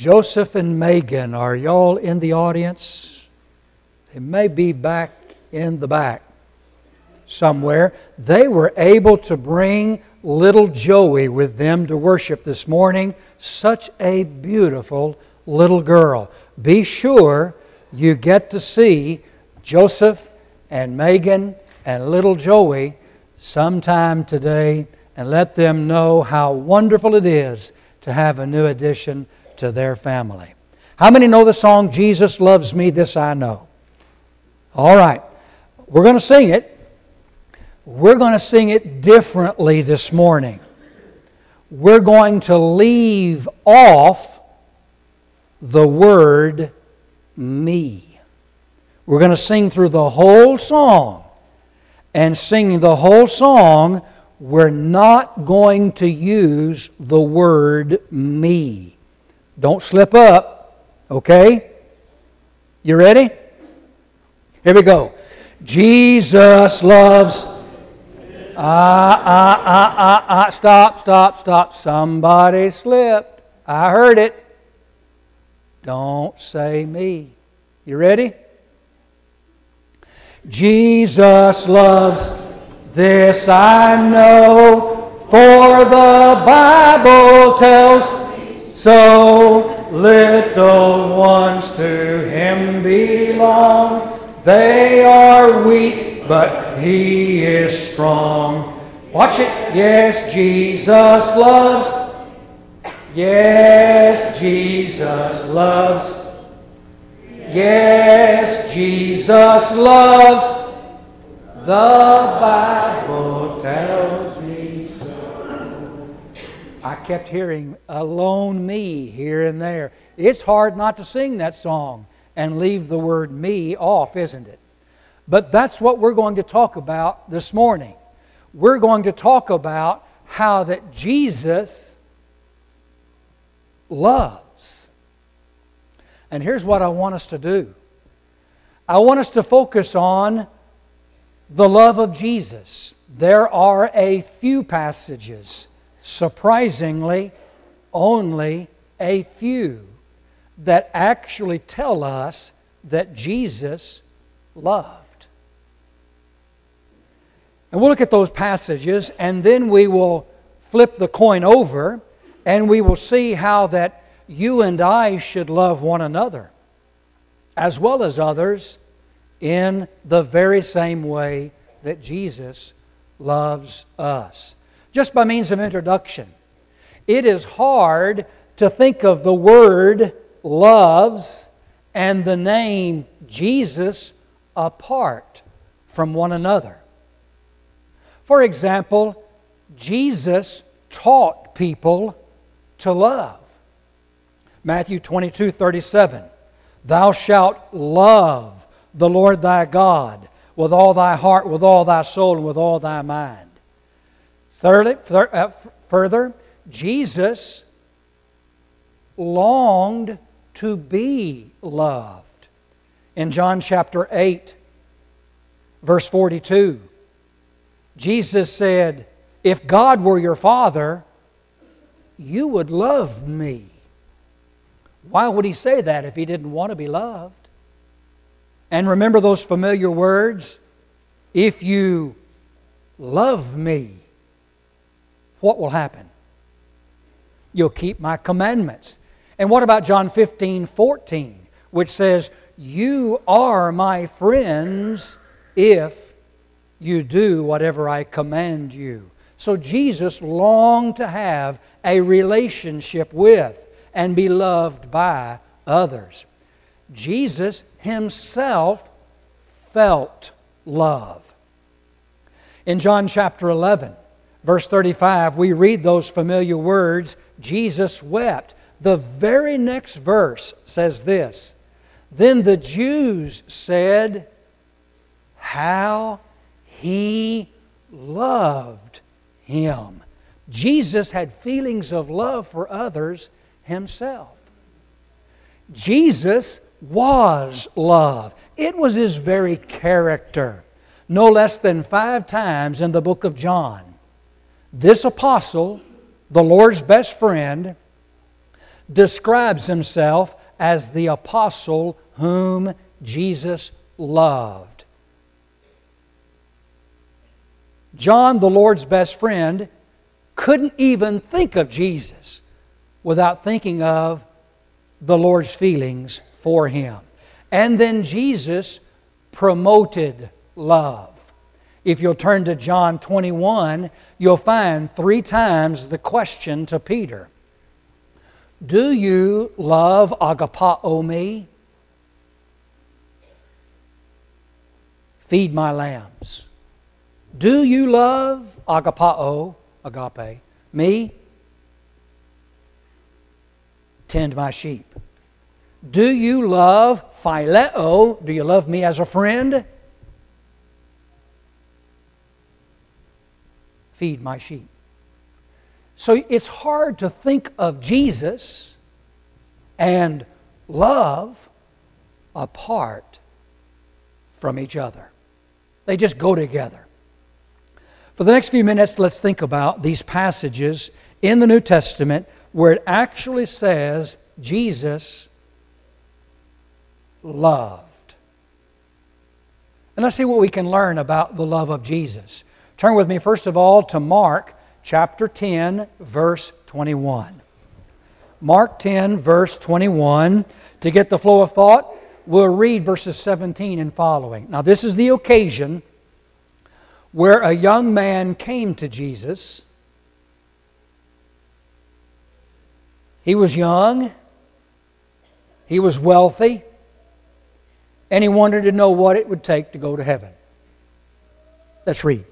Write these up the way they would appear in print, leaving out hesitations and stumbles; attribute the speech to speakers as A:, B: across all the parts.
A: Joseph and Megan, are y'all in the audience? They may be back in the back somewhere. They were able to bring little Joey with them to worship this morning. Such a beautiful little girl. Be sure you get to see Joseph and Megan and little Joey sometime today and let them know how wonderful it is to have a new addition to their family. How many know the song, Jesus Loves Me, This I Know? All right. We're going to sing it. We're going to sing it differently this morning. We're going to leave off the word me. We're going to sing through the whole song. And singing the whole song, we're not going to use the word me. Don't slip up, okay? You ready? Here we go. Jesus loves... Stop. Somebody slipped. I heard it. Don't say me. You ready? Jesus loves, this I know, for the Bible tells so. Little ones to Him belong. They are weak, but He is strong. Watch it. Yes, Jesus loves. Yes, Jesus loves. Yes, Jesus loves. The Bible tells me so. I kept hearing alone me here and there. It's hard not to sing that song and leave the word me off, isn't it? But that's what we're going to talk about this morning. We're going to talk about how that Jesus loves. And here's what I want us to do. I want us to focus on the love of Jesus. There are a few passages, surprisingly, only a few, that actually tell us that Jesus loved. And we'll look at those passages, and then we will flip the coin over, and we will see how that you and I should love one another, as well as others, in the very same way that Jesus loves us. Just by means of introduction, it is hard to think of the word loves and the name Jesus apart from one another. For example, Jesus taught people to love. Matthew 22:37, Thou shalt love the Lord thy God with all thy heart, with all thy soul, and with all thy mind. Further, Jesus longed to be loved. In John chapter 8, verse 42, Jesus said, If God were your Father, you would love me. Why would He say that if He didn't want to be loved? And remember those familiar words? If you love me, what will happen? You'll keep my commandments. And what about John 15:14, which says, You are my friends if you do whatever I command you. So Jesus longed to have a relationship with and be loved by others. Jesus Himself felt love. In John chapter 11, verse 35, we read those familiar words, Jesus wept. The very next verse says this, Then the Jews said, How He loved Him. Jesus had feelings of love for others Himself. Jesus was love. It was His very character. No less than 5 times in the book of John, this apostle, the Lord's best friend, describes himself as the apostle whom Jesus loved. John, the Lord's best friend, couldn't even think of Jesus without thinking of the Lord's feelings for him. And then Jesus promoted love. If you'll turn to John 21, you'll find 3 times the question to Peter. Do you love agapao me? Feed my lambs. Do you love agapao, agape, me? Tend my sheep. Do you love phileo? Do you love me as a friend? Feed my sheep. So it's hard to think of Jesus and love apart from each other. They just go together. For the next few minutes, let's think about these passages in the New Testament where it actually says Jesus loved. And let's see what we can learn about the love of Jesus. Turn with me, first of all, to Mark chapter 10, verse 21. Mark 10, verse 21. To get the flow of thought, we'll read verses 17 and following. Now, this is the occasion where a young man came to Jesus. He was young, he was wealthy, and he wanted to know what it would take to go to heaven. Let's read.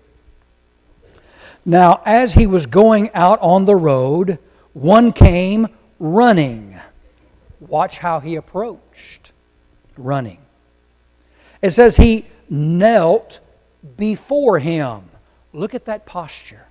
A: Now, as he was going out on the road, one came running. Watch how he approached. Running. It says he knelt before him. Look at that posture.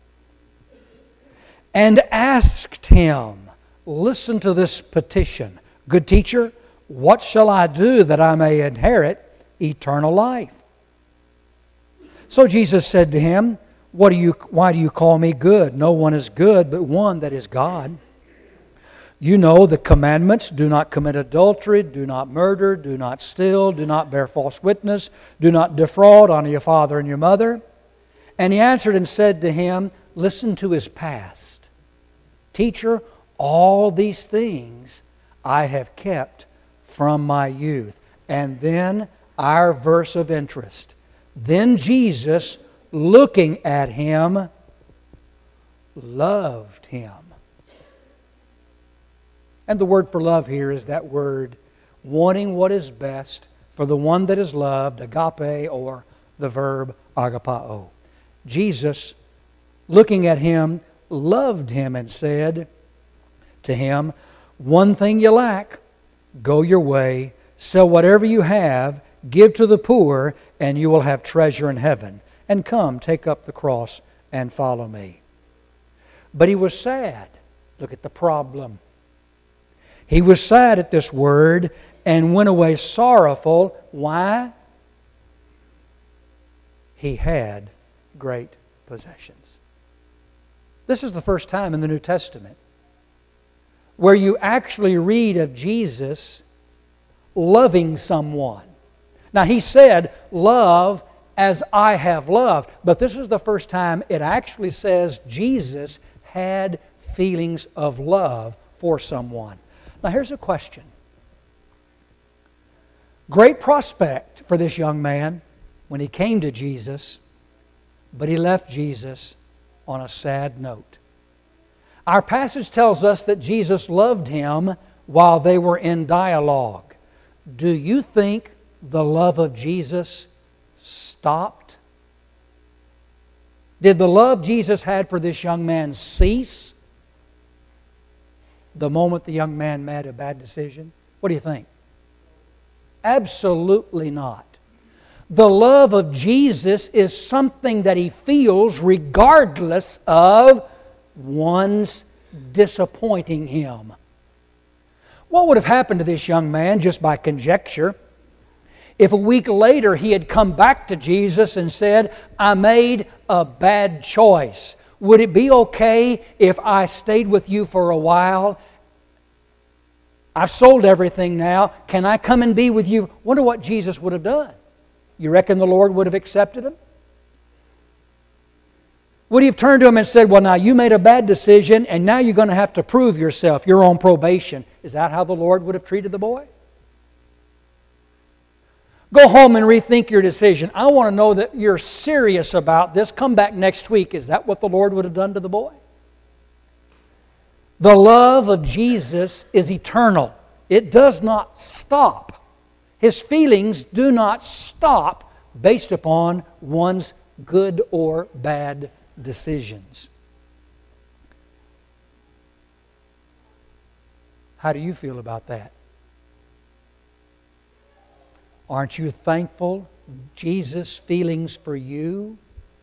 A: And asked him, listen to this petition. Good teacher, what shall I do that I may inherit eternal life? So Jesus said to him, why do you call me good? No one is good but one, that is God. You know the commandments: do not commit adultery, do not murder, do not steal, do not bear false witness, do not defraud, honor your father and your mother. And he answered and said to him, listen to his past. Teacher, all these things I have kept from my youth. And then our verse of interest. Then Jesus, looking at him, loved him. And the word for love here is that word, wanting what is best for the one that is loved, agape, or the verb agapao. Jesus, looking at him, loved him and said to him, one thing you lack, go your way, sell whatever you have, give to the poor, and you will have treasure in heaven. And come, take up the cross and follow me. But he was sad. Look at the problem. He was sad at this word and went away sorrowful. Why? He had great possessions. This is the first time in the New Testament where you actually read of Jesus loving someone. Now, he said, love as I have loved. But this is the first time it actually says Jesus had feelings of love for someone. Now, here's a question. Great prospect for this young man when he came to Jesus, but he left Jesus on a sad note. Our passage tells us that Jesus loved him while they were in dialogue. Do you think the love of Jesus stopped? Did the love Jesus had for this young man cease the moment the young man made a bad decision? What do you think? Absolutely not. The love of Jesus is something that he feels regardless of one's disappointing him. What would have happened to this young man, just by conjecture, if a week later he had come back to Jesus and said, I made a bad choice. Would it be okay if I stayed with you for a while I've sold everything now. Can I come and be with you? Wonder what Jesus would have done. You reckon the Lord would have accepted him? Would he have turned to him and said, well, now you made a bad decision and now you're going to have to prove yourself. You're on probation. Is that how the Lord would have treated the boy? Go home and rethink your decision. I want to know that you're serious about this. Come back next week. Is that what the Lord would have done to the boy? The love of Jesus is eternal. It does not stop. His feelings do not stop based upon one's good or bad decisions. How do you feel about that? Aren't you thankful Jesus' feelings for you,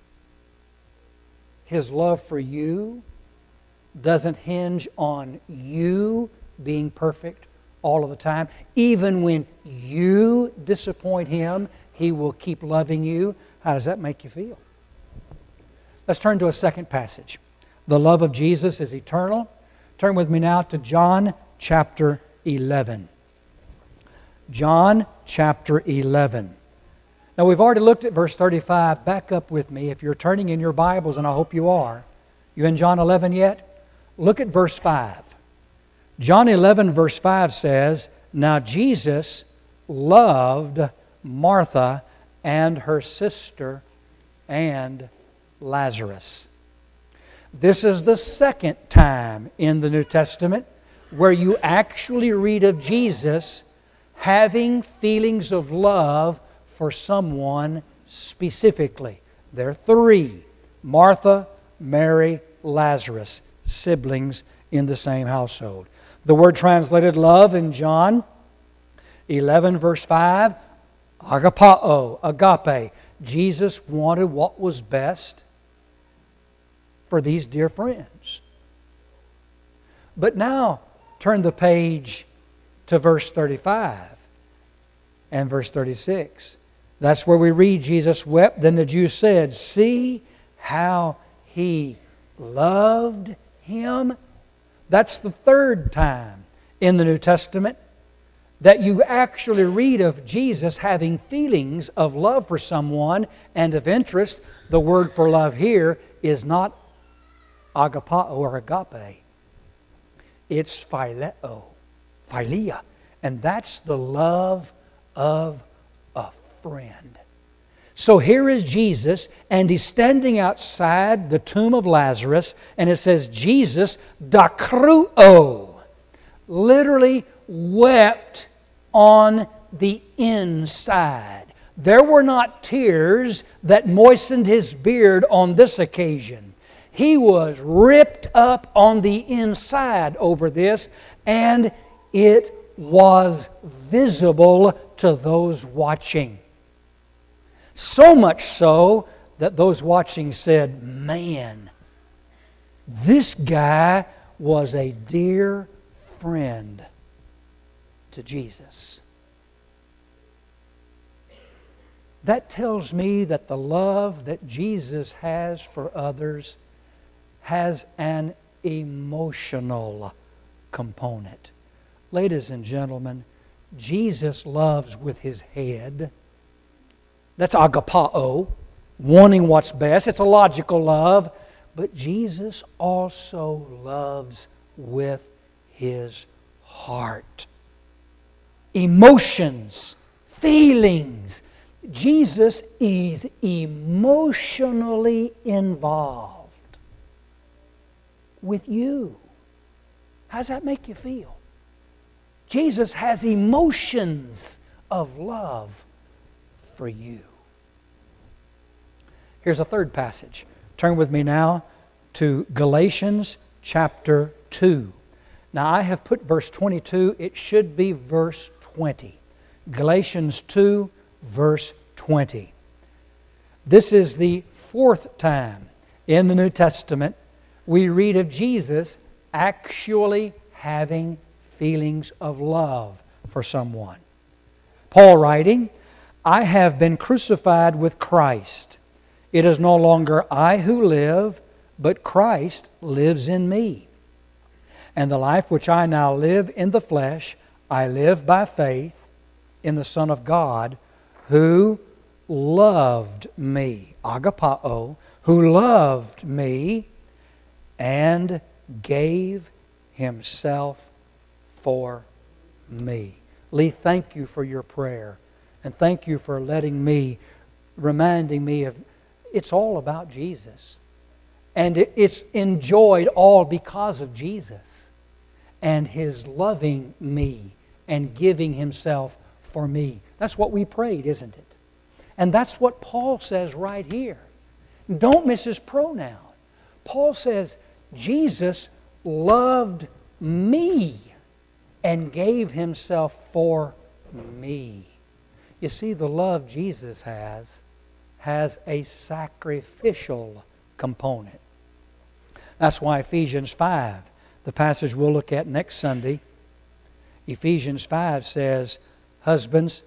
A: His love for you, doesn't hinge on you being perfect all of the time? Even when you disappoint Him, He will keep loving you. How does that make you feel? Let's turn to a second passage. The love of Jesus is eternal. Turn with me now to John chapter 11. John chapter 11. Now we've already looked at verse 35. Back up with me if you're turning in your Bibles, and I hope you are. You in John 11 yet? Look at verse 5. John 11 verse 5 says, now Jesus loved Martha and her sister and Lazarus. This is the second time in the New Testament where you actually read of Jesus having feelings of love for someone specifically. There are three: Martha, Mary, Lazarus, siblings in the same household. The word translated love in John 11 verse 5, agapao, agape. Jesus wanted what was best for these dear friends. But now turn the page to verse 35 and verse 36. That's where we read, Jesus wept. Then the Jews said, see how He loved him. That's the third time in the New Testament that you actually read of Jesus having feelings of love for someone and of interest. The word for love here is not agapao or agape. It's phileo, philia. And that's the love of a friend. So here is Jesus, and He's standing outside the tomb of Lazarus, and it says Jesus dakruo, literally wept on the inside. There were not tears that moistened His beard on this occasion. He was ripped up on the inside over this, and it was visible to those watching. So much so that those watching said, man, this guy was a dear friend to Jesus. That tells me that the love that Jesus has for others has an emotional component. Ladies and gentlemen, Jesus loves with His head. That's agapao, wanting what's best. It's a logical love. But Jesus also loves with His heart. Emotions, feelings. Jesus is emotionally involved with you. How does that make you feel? Jesus has emotions of love for you. Here's a third passage. Turn with me now to Galatians chapter 2. Now I have put verse 22. It should be verse 20. Galatians 2, verse 20. This is the fourth time in the New Testament we read of Jesus actually having feelings of love for someone. Paul writing, I have been crucified with Christ. It is no longer I who live, but Christ lives in me. And the life which I now live in the flesh, I live by faith in the Son of God, who loved me, agapao, who loved me and gave Himself for me. Lee, thank you for your prayer. And thank you for reminding me of, it's all about Jesus. And it's enjoyed all because of Jesus and His loving me and giving Himself for me. That's what we prayed, isn't it? And that's what Paul says right here. Don't miss his pronoun. Paul says, Jesus loved me and gave Himself for me. You see, the love Jesus has a sacrificial component. That's why Ephesians 5, the passage we'll look at next Sunday, Ephesians 5 says, husbands,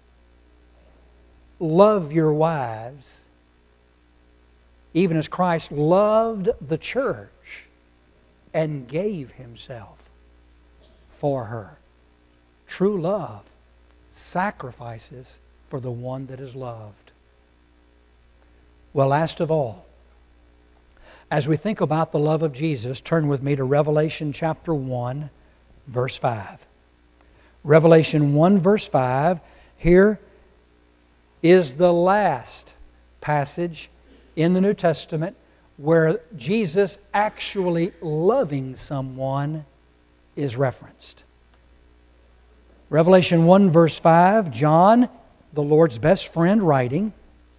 A: love your wives, even as Christ loved the church and gave Himself for her. True love sacrifices for the one that is loved. Well, last of all, as we think about the love of Jesus, turn with me to Revelation chapter 1, verse 5. Revelation 1, verse 5, here is the last passage in the New Testament where Jesus actually loving someone is referenced. Revelation 1, verse 5, John, the Lord's best friend, writing,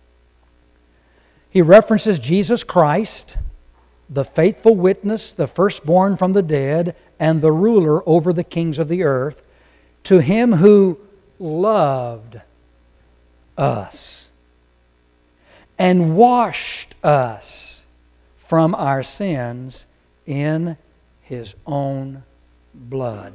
A: he references Jesus Christ, the faithful witness, the firstborn from the dead, and the ruler over the kings of the earth, to Him who loved us and washed us from our sins in His own blood.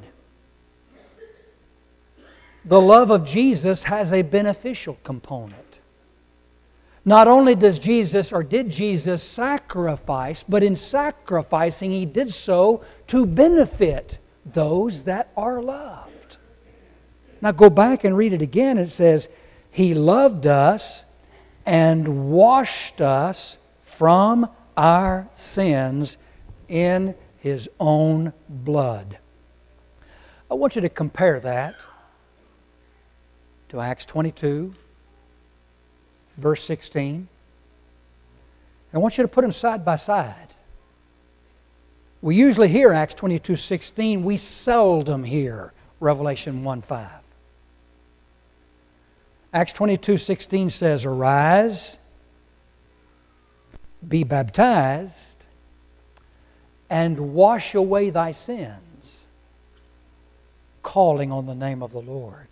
A: The love of Jesus has a beneficial component. Not only did Jesus sacrifice, but in sacrificing He did so to benefit those that are loved. Now go back and read it again. It says, He loved us and washed us from our sins in His own blood. I want you to compare that to Acts 22, verse 16. I want you to put them side by side. We usually hear Acts 22:16. We seldom hear Revelation 1:5. Acts 22:16 says, Arise, be baptized, and wash away thy sins, calling on the name of the Lord.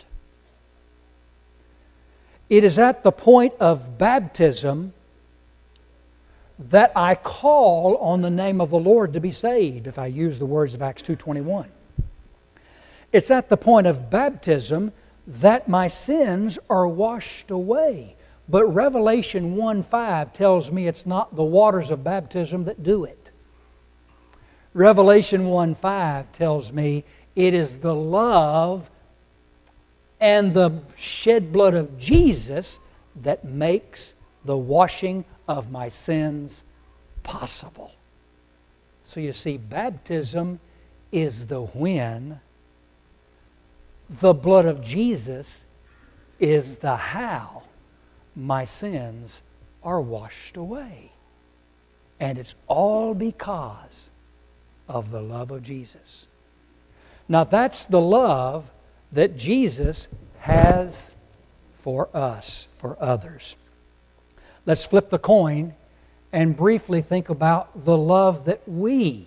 A: It is at the point of baptism that I call on the name of the Lord to be saved, if I use the words of Acts 2:21. It's at the point of baptism that my sins are washed away. But Revelation 1:5 tells me it's not the waters of baptism that do it. Revelation 1:5 tells me it is the love and the shed blood of Jesus that makes the washing of my sins possible. So you see, baptism is the when. The blood of Jesus is the how my sins are washed away. And it's all because of the love of Jesus. Now that's the love that Jesus has for us, for others. Let's flip the coin and briefly think about the love that we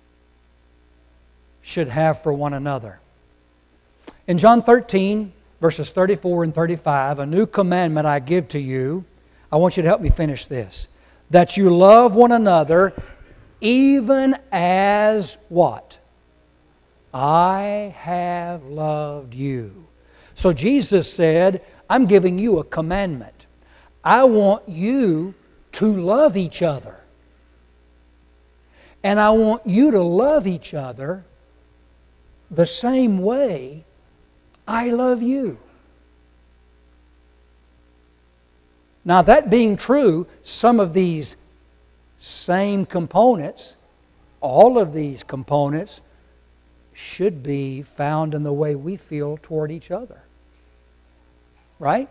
A: should have for one another. In John 13, verses 34 and 35, a new commandment I give to you. I want you to help me finish this. That you love one another even as what? I have loved you. So Jesus said, I'm giving you a commandment. I want you to love each other. And I want you to love each other the same way I love you. Now, that being true, some of these same components, all of these components, should be found in the way we feel toward each other. Right?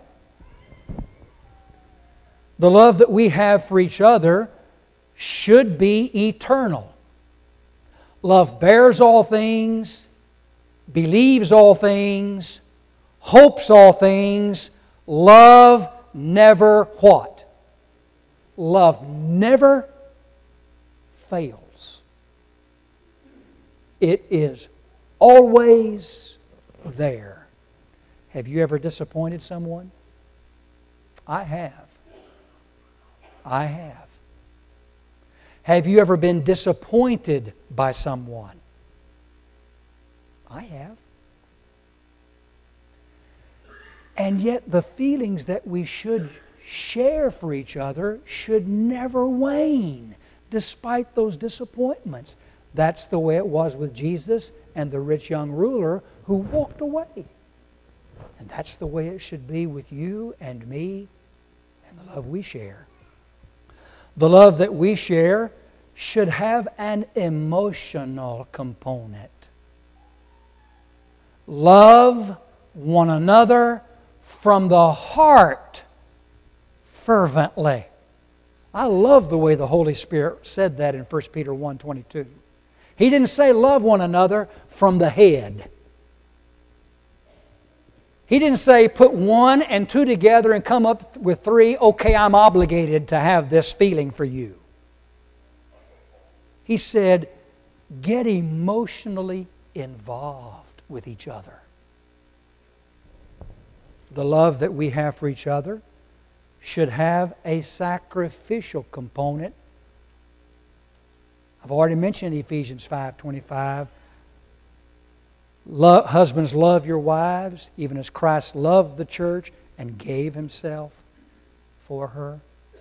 A: The love that we have for each other should be eternal. Love bears all things, believes all things, hopes all things. Love never what? Love never fails. It is always there. Have you ever disappointed someone? I have. I have. Have you ever been disappointed by someone? I have. And yet the feelings that we should share for each other should never wane despite those disappointments. That's the way it was with Jesus and the rich young ruler who walked away. And that's the way it should be with you and me and the love we share. The love that we share should have an emotional component. Love one another from the heart fervently. I love the way the Holy Spirit said that in 1 Peter 1:22. He didn't say love one another from the head. He didn't say put 1 and 2 together and come up with 3. Okay, I'm obligated to have this feeling for you. He said, get emotionally involved with each other. The love that we have for each other should have a sacrificial component. I've already mentioned Ephesians 5:25. Husbands, love your wives, even as Christ loved the church and gave Himself for her.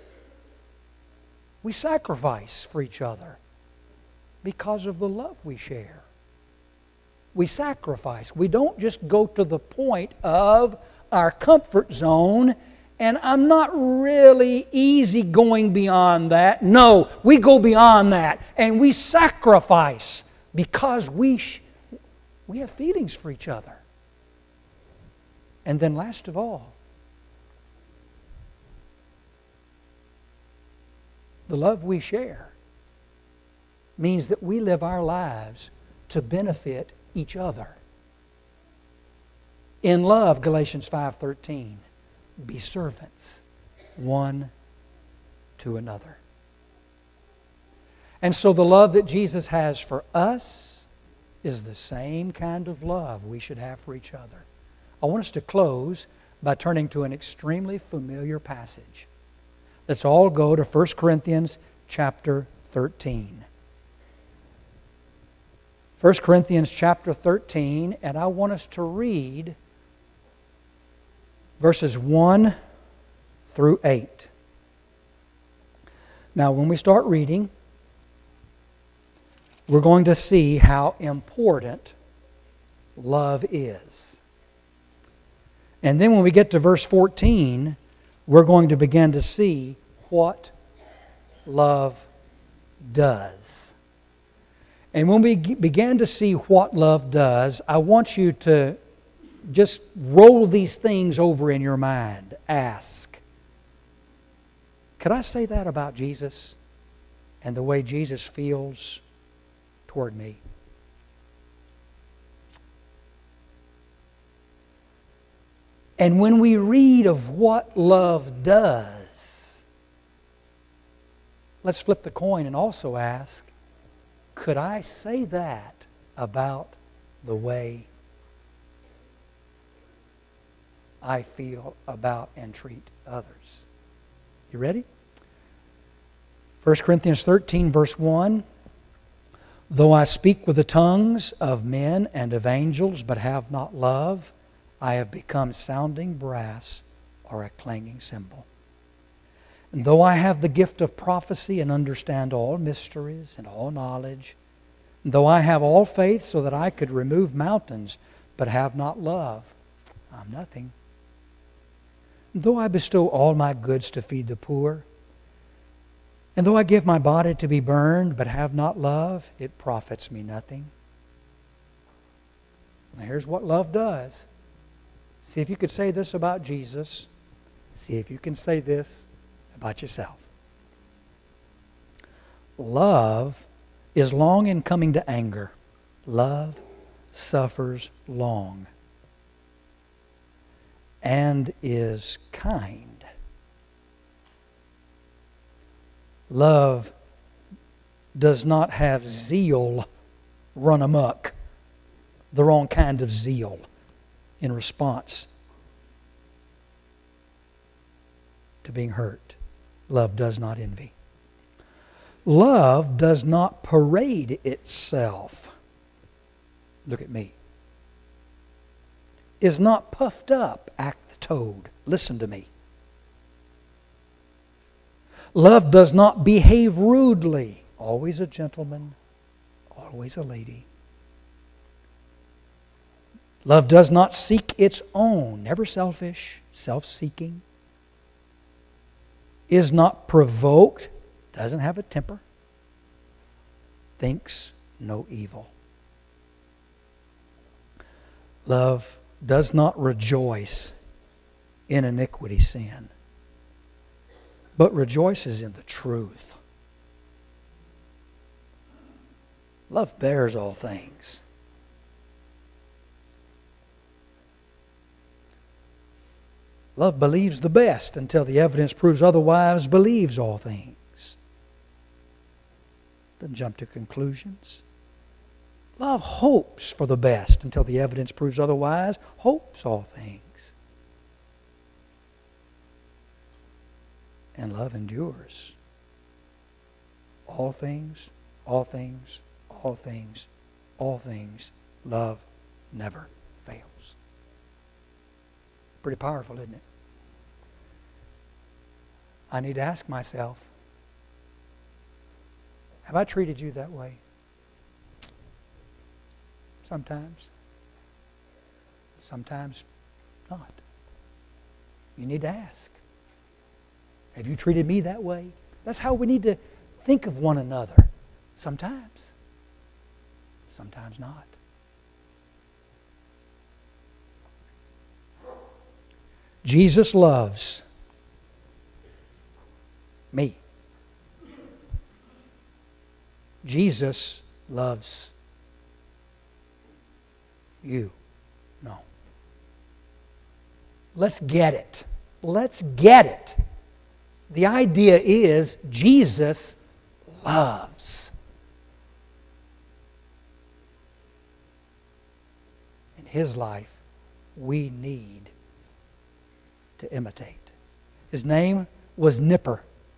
A: We sacrifice for each other because of the love we share. We sacrifice. We don't just go to the point of our comfort zone, and I'm not really easy going beyond that. No, we go beyond that, and we sacrifice because we have feelings for each other. And then last of all, the love we share means that we live our lives to benefit each other. In love, Galatians 5:13, be servants one to another. And so the love that Jesus has for us is the same kind of love we should have for each other. I want us to close by turning to an extremely familiar passage. Let's all go to 1 Corinthians chapter 13. 1 Corinthians chapter 13, and I want us to read verses 1 through 8. Now, when we start reading, we're going to see how important love is. And then when we get to verse 14, we're going to begin to see what love does. And when we begin to see what love does, I want you to just roll these things over in your mind. Ask, could I say that about Jesus and the way Jesus feels toward me? And when we read of what love does, let's flip the coin and also ask, could I say that about the way I feel about and treat others? You ready? 1 Corinthians 13, verse 1. Though I speak with the tongues of men and of angels, but have not love, I have become sounding brass or a clanging cymbal. And though I have the gift of prophecy and understand all mysteries and all knowledge, Though I have all faith so that I could remove mountains, but have not love, I'm nothing. Though I bestow all my goods to feed the poor, and though I give my body to be burned, but have not love, it profits me nothing. Now here's what love does. See if you could say this about Jesus. See if you can say this about yourself. Love is long in coming to anger. Love suffers long and is kind. Love does not have zeal run amok, the wrong kind of zeal in response to being hurt. Love does not envy. Love does not parade itself. Look at me. Is not puffed up, act the toad. Listen to me. Love does not behave rudely. Always a gentleman, always a lady. Love does not seek its own, never selfish, self-seeking. Is not provoked, doesn't have a temper, thinks no evil. Love does not rejoice in iniquity, sin, but rejoices in the truth. Love bears all things. Love believes the best until the evidence proves otherwise, believes all things. Doesn't jump to conclusions. Love hopes for the best until the evidence proves otherwise, hopes all things. And love endures. All things, all things, all things, all things. Love never fails. Pretty powerful, isn't it? I need to ask myself, have I treated you that way? Sometimes. Sometimes not. You need to ask. Have you treated me that way? That's how we need to think of one another. Sometimes. Sometimes not. Jesus loves me. Jesus loves you. No. Let's get it. Let's get it. The idea is Jesus loves. In His life, we need to imitate. His name was Nipper.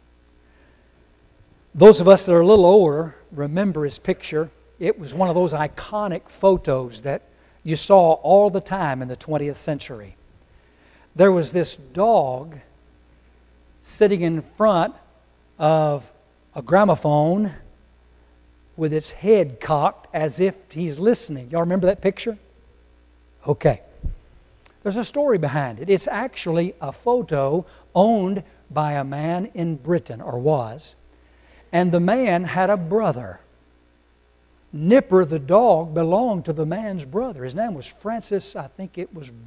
A: Those of us that are a little older remember his picture. It was one of those iconic photos that you saw all the time in the 20th century. There was this dog sitting in front of a gramophone with its head cocked as if he's listening. Y'all remember that picture? Okay. There's a story behind it. It's actually a photo owned by a man in Britain, or was. And the man had a brother. Nipper, the dog, belonged to the man's brother. His name was Francis, I think it was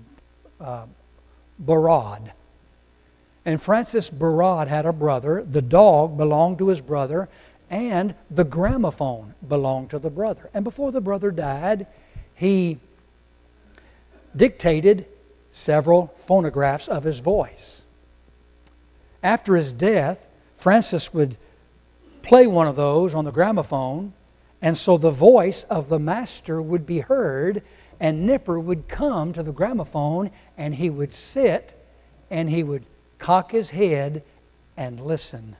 A: Barad. And Francis Barad had a brother. The dog belonged to his brother. And the gramophone belonged to the brother. And before the brother died, he dictated several phonographs of his voice. After his death, Francis would play one of those on the gramophone, and so the voice of the master would be heard, and Nipper would come to the gramophone, and he would sit, and he would cock his head and listen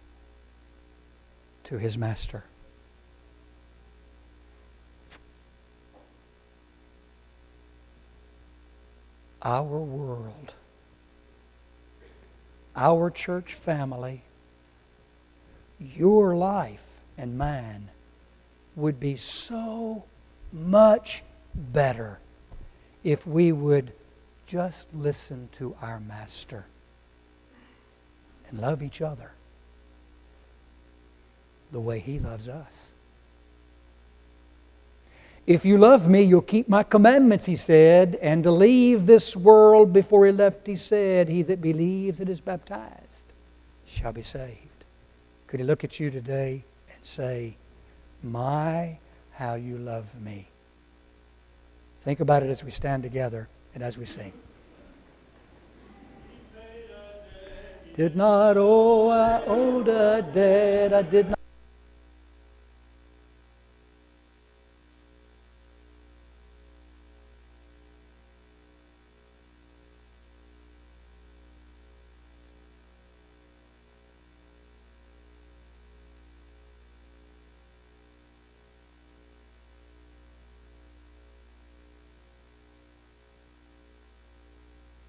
A: to his master. Our world, our church family, your life and mine would be so much better if we would just listen to our Master and love each other the way He loves us. If you love me, you'll keep my commandments, He said, and to leave this world before He left, He said, he that believes and is baptized shall be saved. Could He look at you today and say, my, how you love me? Think about it as we stand together and as we sing. Did not owe I owed a debt I did not